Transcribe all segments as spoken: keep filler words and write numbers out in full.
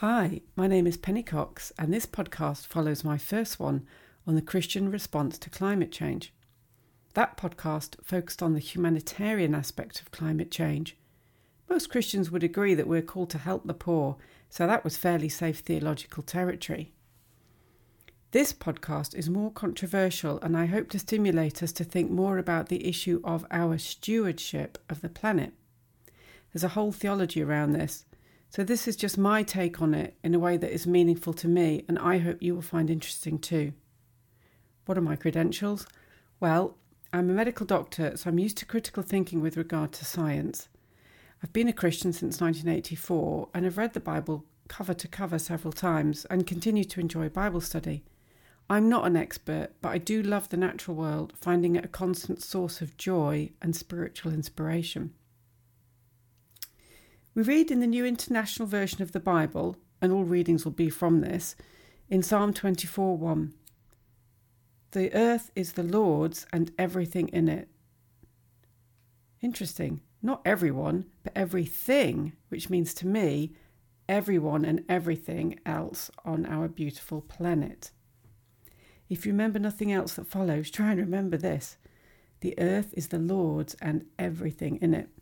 Hi, my name is Penny Cox, and this podcast follows my first one on the Christian response to climate change. That podcast focused on the humanitarian aspect of climate change. Most Christians would agree that we're called to help the poor, so that was fairly safe theological territory. This podcast is more controversial, and I hope to stimulate us to think more about the issue of our stewardship of the planet. There's a whole theology around this. So this is just my take on it in a way that is meaningful to me, and I hope you will find interesting too. What are my credentials? Well, I'm a medical doctor, so I'm used to critical thinking with regard to science. I've been a Christian since nineteen eighty-four, and I've read the Bible cover to cover several times and continue to enjoy Bible study. I'm not an expert, but I do love the natural world, finding it a constant source of joy and spiritual inspiration. We read in the New International Version of the Bible, and all readings will be from this, in Psalm twenty-four one. The earth is the Lord's and everything in it. Interesting. Not everyone, but everything, which means to me, everyone and everything else on our beautiful planet. If you remember nothing else that follows, try and remember this. The earth is the Lord's and everything in it.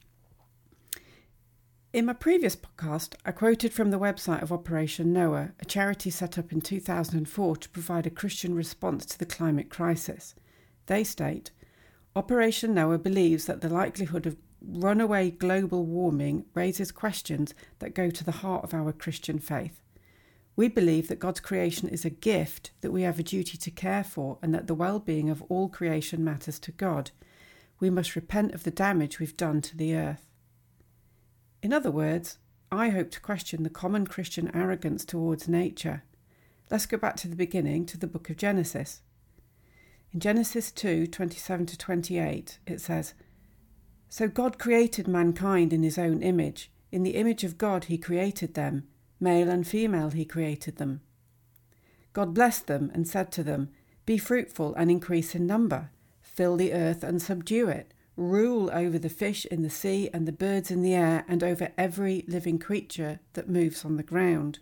In my previous podcast, I quoted from the website of Operation Noah, a charity set up in two thousand four to provide a Christian response to the climate crisis. They state, Operation Noah believes that the likelihood of runaway global warming raises questions that go to the heart of our Christian faith. We believe that God's creation is a gift that we have a duty to care for, and that the well-being of all creation matters to God. We must repent of the damage we've done to the earth. In other words, I hope to question the common Christian arrogance towards nature. Let's go back to the beginning, to the book of Genesis. In Genesis two, twenty-seven to twenty-eight, it says, So God created mankind in his own image. In the image of God he created them. Male and female he created them. God blessed them and said to them, Be fruitful and increase in number. Fill the earth and subdue it. Rule over the fish in the sea and the birds in the air and over every living creature that moves on the ground.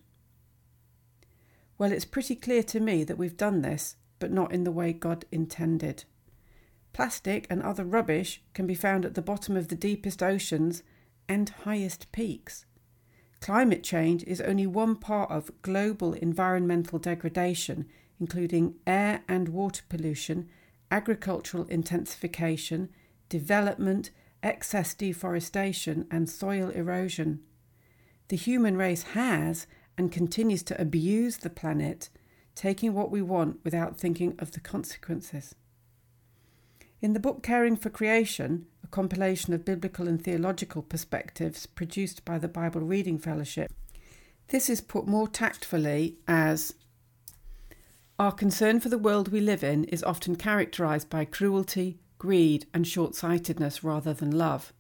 Well, it's pretty clear to me that we've done this, but not in the way God intended. Plastic and other rubbish can be found at the bottom of the deepest oceans and highest peaks. Climate change is only one part of global environmental degradation, including air and water pollution, agricultural intensification, development, excess deforestation and soil erosion. The human race has and continues to abuse the planet, taking what we want without thinking of the consequences. In the book Caring for Creation, a compilation of biblical and theological perspectives produced by the Bible Reading Fellowship, this is put more tactfully as, Our concern for the world we live in is often characterised by cruelty, greed and short-sightedness rather than love.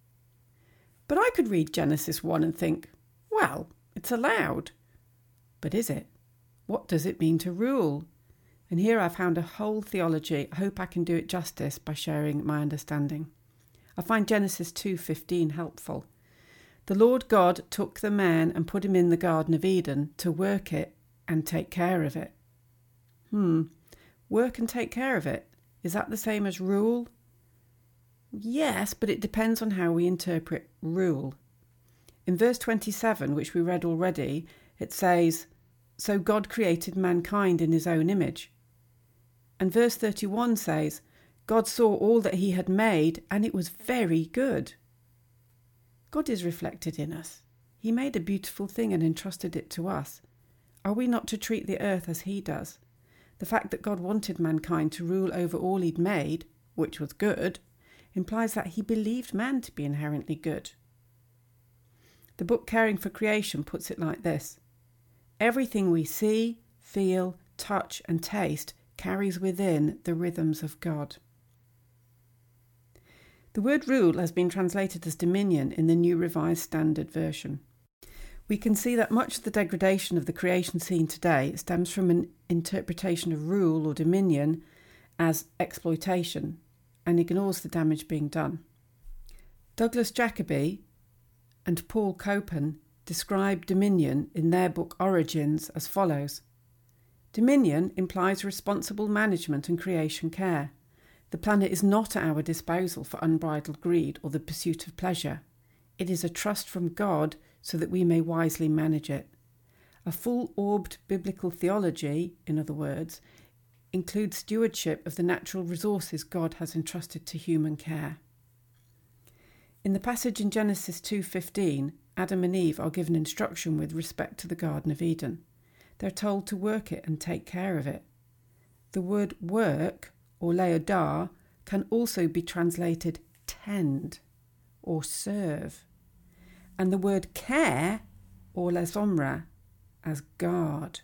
But I could read Genesis one and think, well, it's allowed. But is it? What does it mean to rule? And here I found a whole theology. I hope I can do it justice by sharing my understanding. I find Genesis two fifteen helpful. The Lord God took the man and put him in the Garden of Eden to work it and take care of it. Hmm, work and take care of it. Is that the same as rule? Yes, but it depends on how we interpret rule. In verse twenty-seven, which we read already, it says, So God created mankind in his own image. And verse thirty-one says, God saw all that he had made, and it was very good. God is reflected in us. He made a beautiful thing and entrusted it to us. Are we not to treat the earth as he does? The fact that God wanted mankind to rule over all he'd made, which was good, implies that he believed man to be inherently good. The book Caring for Creation puts it like this. Everything we see, feel, touch and taste carries within the rhythms of God. The word rule has been translated as dominion in the New Revised Standard Version. We can see that much of the degradation of the creation scene today stems from an interpretation of rule or dominion as exploitation and ignores the damage being done. Douglas Jacoby and Paul Copan describe dominion in their book Origins as follows. Dominion implies responsible management and creation care. The planet is not at our disposal for unbridled greed or the pursuit of pleasure. It is a trust from God so that we may wisely manage it. A full-orbed biblical theology, in other words, includes stewardship of the natural resources God has entrusted to human care. In the passage in Genesis two fifteen, Adam and Eve are given instruction with respect to the Garden of Eden. They're told to work it and take care of it. The word work, or leodah, can also be translated tend or serve. And the word care, or lesomra, as guard.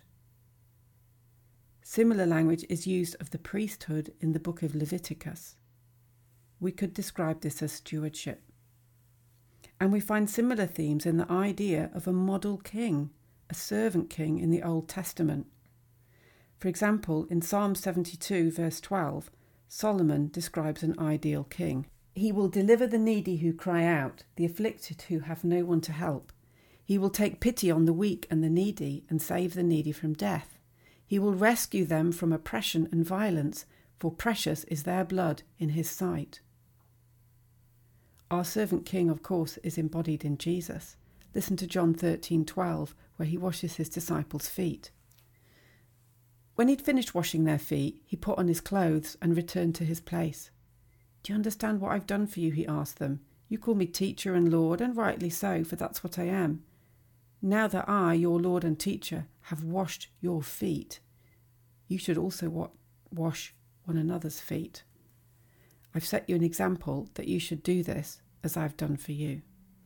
Similar language is used of the priesthood in the book of Leviticus. We could describe this as stewardship. And we find similar themes in the idea of a model king, a servant king in the Old Testament. For example, in Psalm seventy-two, verse twelve, Solomon describes an ideal king. He will deliver the needy who cry out, the afflicted who have no one to help. He will take pity on the weak and the needy and save the needy from death. He will rescue them from oppression and violence, for precious is their blood in his sight. Our servant king, of course, is embodied in Jesus. Listen to John thirteen twelve, where he washes his disciples' feet. When he'd finished washing their feet, he put on his clothes and returned to his place. Do you understand what I've done for you? He asked them. You call me teacher and Lord, and rightly so, for that's what I am. Now that I, your Lord and teacher, have washed your feet, you should also wa- wash one another's feet. I've set you an example that you should do this as I've done for you.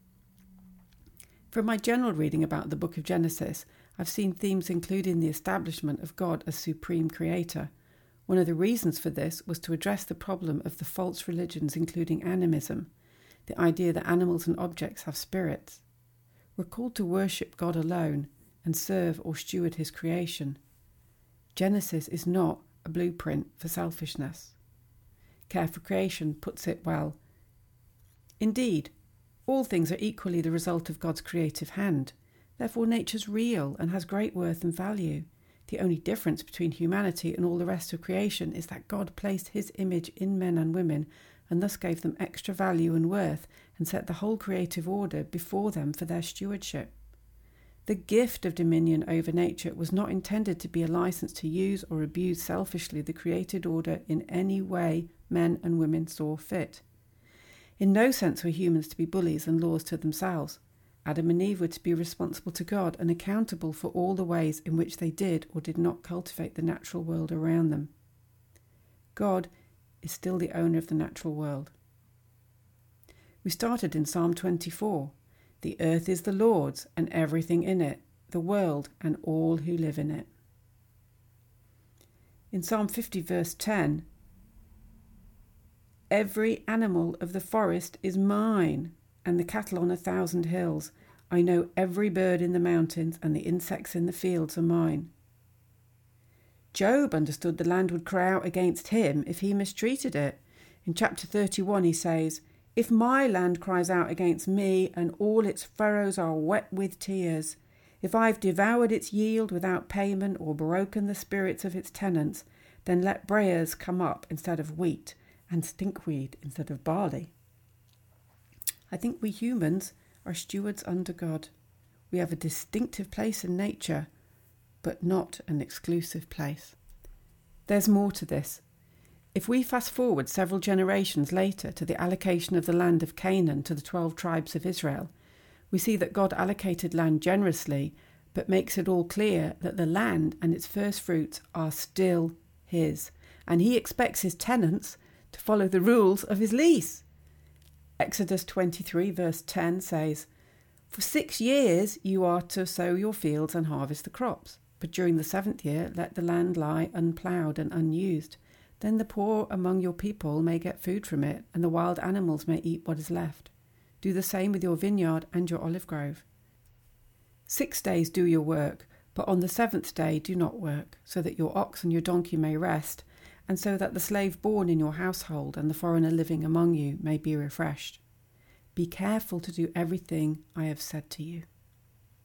From my general reading about the book of Genesis, I've seen themes including the establishment of God as supreme creator. One of the reasons for this was to address the problem of the false religions, including animism, the idea that animals and objects have spirits. We're called to worship God alone and serve or steward his creation. Genesis is not a blueprint for selfishness. Care for Creation puts it well. Indeed, all things are equally the result of God's creative hand. Therefore, nature's real and has great worth and value. The only difference between humanity and all the rest of creation is that God placed his image in men and women and thus gave them extra value and worth and set the whole creative order before them for their stewardship. The gift of dominion over nature was not intended to be a license to use or abuse selfishly the created order in any way men and women saw fit. In no sense were humans to be bullies and laws to themselves. Adam and Eve were to be responsible to God and accountable for all the ways in which they did or did not cultivate the natural world around them. God is still the owner of the natural world. We started in Psalm twenty-four. The earth is the Lord's and everything in it, the world and all who live in it. In Psalm fifty, verse ten, every animal of the forest is mine, and the cattle on a thousand hills. I know every bird in the mountains, and the insects in the fields are mine. Job understood the land would cry out against him if he mistreated it. In chapter thirty-one he says, if my land cries out against me, and all its furrows are wet with tears, if I've devoured its yield without payment or broken the spirits of its tenants, then let briars come up instead of wheat, and stinkweed instead of barley. I think we humans are stewards under God. We have a distinctive place in nature, but not an exclusive place. There's more to this. If we fast forward several generations later to the allocation of the land of Canaan to the twelve tribes of Israel, we see that God allocated land generously, but makes it all clear that the land and its first fruits are still his, and he expects his tenants to follow the rules of his lease. Exodus twenty-three verse ten says, for six years you are to sow your fields and harvest the crops, but during the seventh year let the land lie unploughed and unused. Then the poor among your people may get food from it, and the wild animals may eat what is left. Do the same with your vineyard and your olive grove. Six days do your work, but on the seventh day do not work, so that your ox and your donkey may rest, and so that the slave born in your household and the foreigner living among you may be refreshed. Be careful to do everything I have said to you.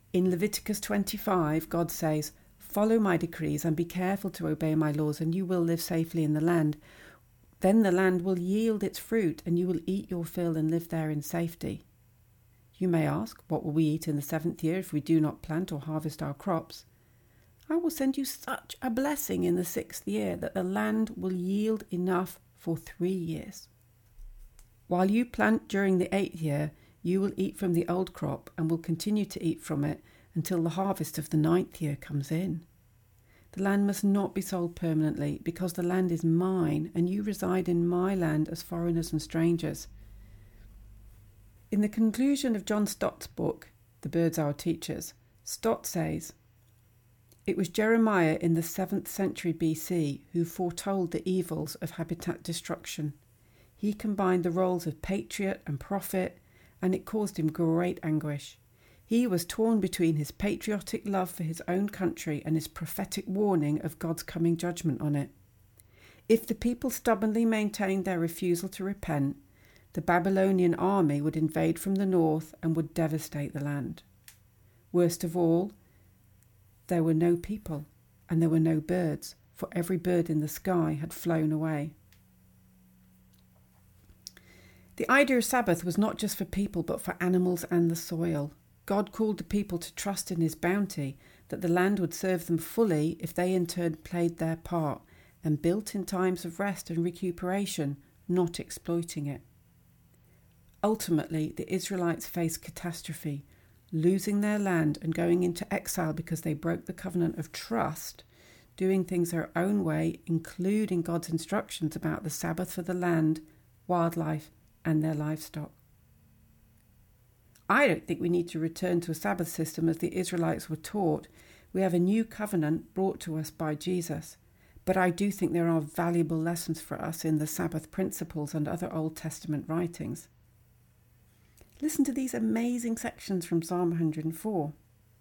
In Leviticus twenty-five, God says, "Follow my decrees and be careful to obey my laws, and you will live safely in the land. Then the land will yield its fruit, and you will eat your fill and live there in safety." You may ask, what will we eat in the seventh year if we do not plant or harvest our crops? I will send you such a blessing in the sixth year that the land will yield enough for three years. While you plant during the eighth year, you will eat from the old crop and will continue to eat from it until the harvest of the ninth year comes in. The land must not be sold permanently because the land is mine and you reside in my land as foreigners and strangers. In the conclusion of John Stott's book, The Birds Our Teachers, Stott says, "It was Jeremiah in the seventh century B C who foretold the evils of habitat destruction. He combined the roles of patriot and prophet, and it caused him great anguish. He was torn between his patriotic love for his own country and his prophetic warning of God's coming judgment on it. If the people stubbornly maintained their refusal to repent, the Babylonian army would invade from the north and would devastate the land. Worst of all, there were no people and there were no birds, for every bird in the sky had flown away." The idea of Sabbath was not just for people but for animals and the soil. God called the people to trust in his bounty, that the land would serve them fully if they in turn played their part and built in times of rest and recuperation, not exploiting it. Ultimately, the Israelites faced catastrophe, losing their land and going into exile because they broke the covenant of trust, doing things their own way, including God's instructions about the Sabbath for the land, wildlife, and their livestock. I don't think we need to return to a Sabbath system as the Israelites were taught. We have a new covenant brought to us by Jesus. But I do think there are valuable lessons for us in the Sabbath principles and other Old Testament writings. Listen to these amazing sections from Psalm one hundred four.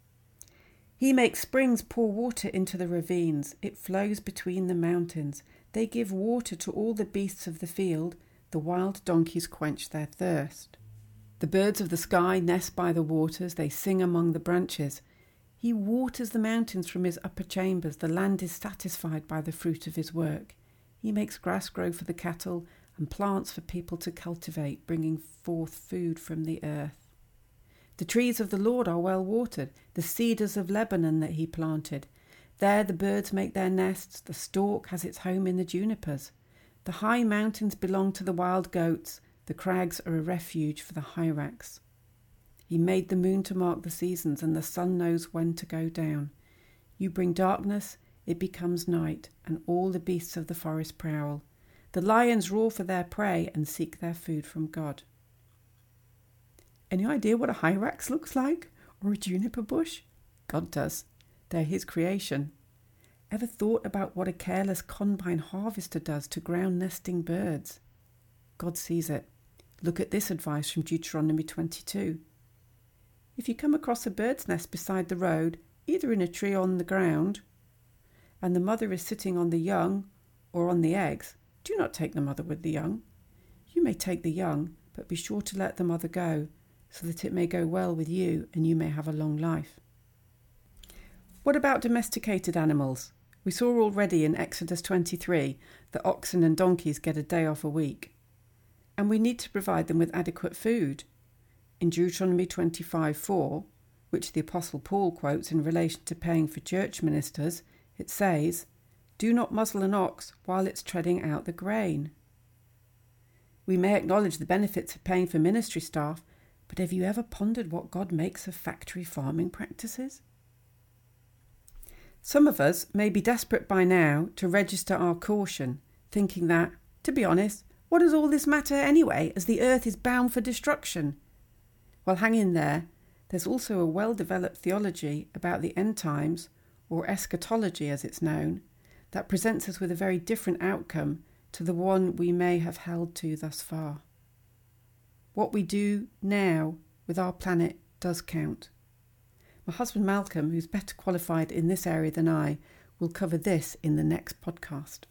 "He makes springs pour water into the ravines. It flows between the mountains. They give water to all the beasts of the field. The wild donkeys quench their thirst. The birds of the sky nest by the waters. They sing among the branches. He waters the mountains from his upper chambers. The land is satisfied by the fruit of his work. He makes grass grow for the cattle and plants for people to cultivate, bringing forth food from the earth. The trees of the Lord are well watered, the cedars of Lebanon that he planted. There the birds make their nests, the stork has its home in the junipers. The high mountains belong to the wild goats, the crags are a refuge for the hyrax. He made the moon to mark the seasons, and the sun knows when to go down. You bring darkness, it becomes night, and all the beasts of the forest prowl. The lions roar for their prey and seek their food from God." Any idea what a hyrax looks like? Or a juniper bush? God does. They're his creation. Ever thought about what a careless combine harvester does to ground nesting birds? God sees it. Look at this advice from Deuteronomy twenty-two. If you come across a bird's nest beside the road, either in a tree or on the ground, and the mother is sitting on the young or on the eggs, do not take the mother with the young. You may take the young, but be sure to let the mother go, so that it may go well with you and you may have a long life. What about domesticated animals? We saw already in Exodus twenty-three that oxen and donkeys get a day off a week. And we need to provide them with adequate food. In Deuteronomy twenty-five four, which the Apostle Paul quotes in relation to paying for church ministers, it says, "Do not muzzle an ox while it's treading out the grain." We may acknowledge the benefits of paying for ministry staff, but have you ever pondered what God makes of factory farming practices? Some of us may be desperate by now to register our caution, thinking that, to be honest, what does all this matter anyway, as the earth is bound for destruction? Well, hang in there. There's also a well-developed theology about the end times, or eschatology as it's known, that presents us with a very different outcome to the one we may have held to thus far. What we do now with our planet does count. My husband Malcolm, who's better qualified in this area than I, will cover this in the next podcast.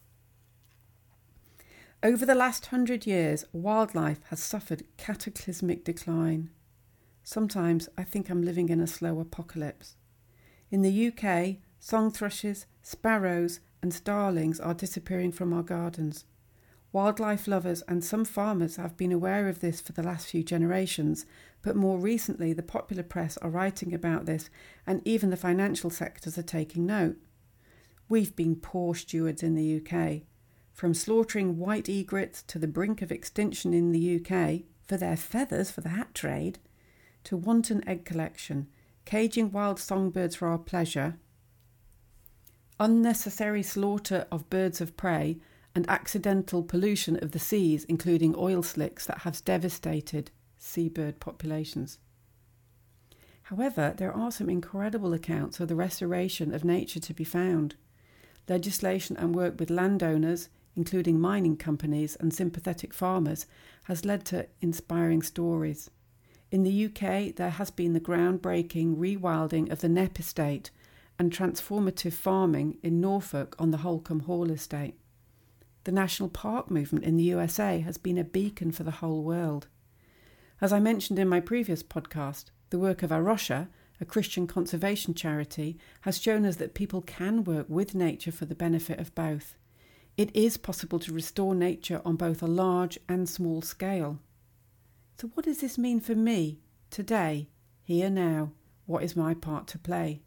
Over the last hundred years, wildlife has suffered cataclysmic decline. Sometimes I think I'm living in a slow apocalypse. In the U K, song thrushes, sparrows and starlings are disappearing from our gardens. Wildlife lovers and some farmers have been aware of this for the last few generations, but more recently the popular press are writing about this, and even the financial sectors are taking note. We've been poor stewards in the U K, from slaughtering white egrets to the brink of extinction in the U K for their feathers for the hat trade, to wanton egg collection, caging wild songbirds for our pleasure, unnecessary slaughter of birds of prey, and accidental pollution of the seas, including oil slicks that have devastated seabird populations. However, there are some incredible accounts of the restoration of nature to be found. Legislation and work with landowners, including mining companies and sympathetic farmers, has led to inspiring stories. In the U K, there has been the groundbreaking rewilding of the Knepp estate and transformative farming in Norfolk on the Holcombe Hall estate. The national park movement in the U S A has been a beacon for the whole world. As I mentioned in my previous podcast, the work of A Rocha, a Christian conservation charity, has shown us that people can work with nature for the benefit of both. It is possible to restore nature on both a large and small scale. So what does this mean for me, today, here now? What is my part to play?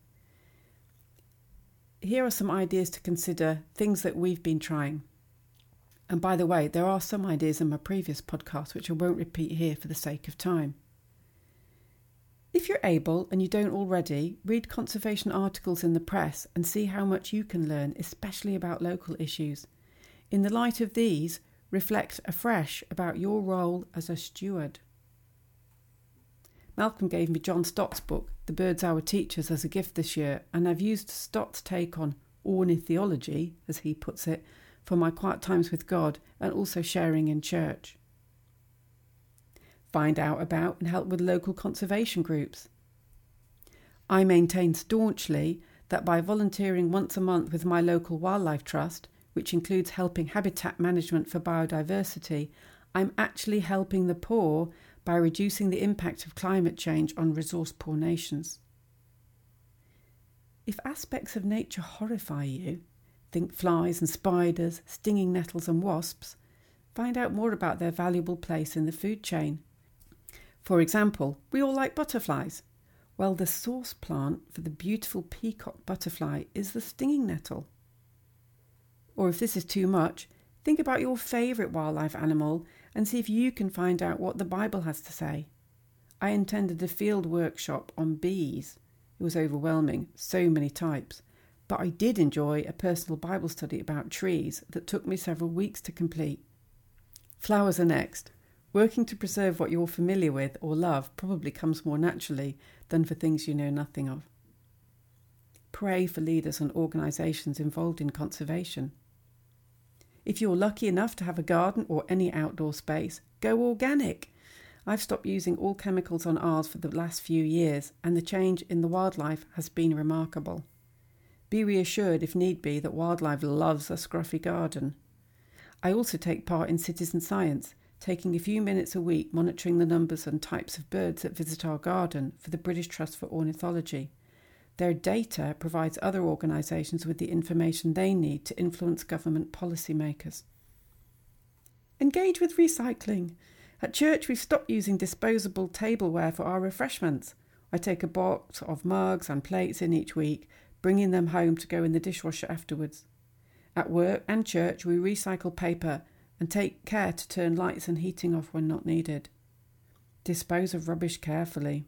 Here are some ideas to consider, things that we've been trying. And by the way, there are some ideas in my previous podcast which I won't repeat here for the sake of time. If you're able and you don't already, read conservation articles in the press and see how much you can learn, especially about local issues. In the light of these, reflect afresh about your role as a steward. Malcolm gave me John Stott's book, The Birds Our Teachers, as a gift this year, and I've used Stott's take on ornithology, as he puts it, for my quiet times with God and also sharing in church. Find out about and help with local conservation groups. I maintain staunchly that by volunteering once a month with my local wildlife trust, which includes helping habitat management for biodiversity, I'm actually helping the poor by reducing the impact of climate change on resource-poor nations. If aspects of nature horrify you, think flies and spiders, stinging nettles and wasps, find out more about their valuable place in the food chain. For example, we all like butterflies. Well, the source plant for the beautiful peacock butterfly is the stinging nettle. Or if this is too much, think about your favourite wildlife animal and see if you can find out what the Bible has to say. I attended a field workshop on bees. It was overwhelming, so many types. But I did enjoy a personal Bible study about trees that took me several weeks to complete. Flowers are next. Working to preserve what you're familiar with or love probably comes more naturally than for things you know nothing of. Pray for leaders and organisations involved in conservation. If you're lucky enough to have a garden or any outdoor space, go organic. I've stopped using all chemicals on ours for the last few years, and the change in the wildlife has been remarkable. Be reassured, if need be, that wildlife loves a scruffy garden. I also take part in citizen science, taking a few minutes a week monitoring the numbers and types of birds that visit our garden for the British Trust for Ornithology. Their data provides other organisations with the information they need to influence government policymakers. Engage with recycling. At church, we've stopped using disposable tableware for our refreshments. I take a box of mugs and plates in each week, bringing them home to go in the dishwasher afterwards. At work and church, we recycle paper and take care to turn lights and heating off when not needed. Dispose of rubbish carefully.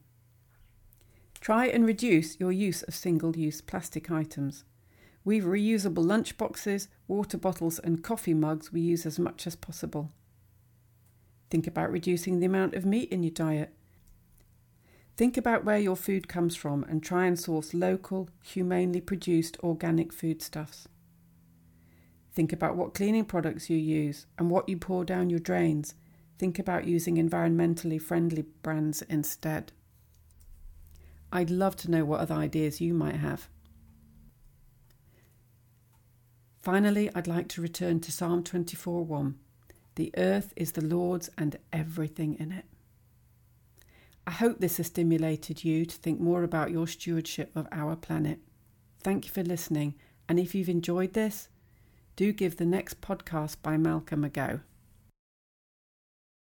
Try and reduce your use of single-use plastic items. We've reusable lunch boxes, water bottles and coffee mugs we use as much as possible. Think about reducing the amount of meat in your diet. Think about where your food comes from and try and source local, humanely produced organic foodstuffs. Think about what cleaning products you use and what you pour down your drains. Think about using environmentally friendly brands instead. I'd love to know what other ideas you might have. Finally, I'd like to return to Psalm twenty-four one. The earth is the Lord's and everything in it. I hope this has stimulated you to think more about your stewardship of our planet. Thank you for listening, and if you've enjoyed this, do give the next podcast by Malcolm a go.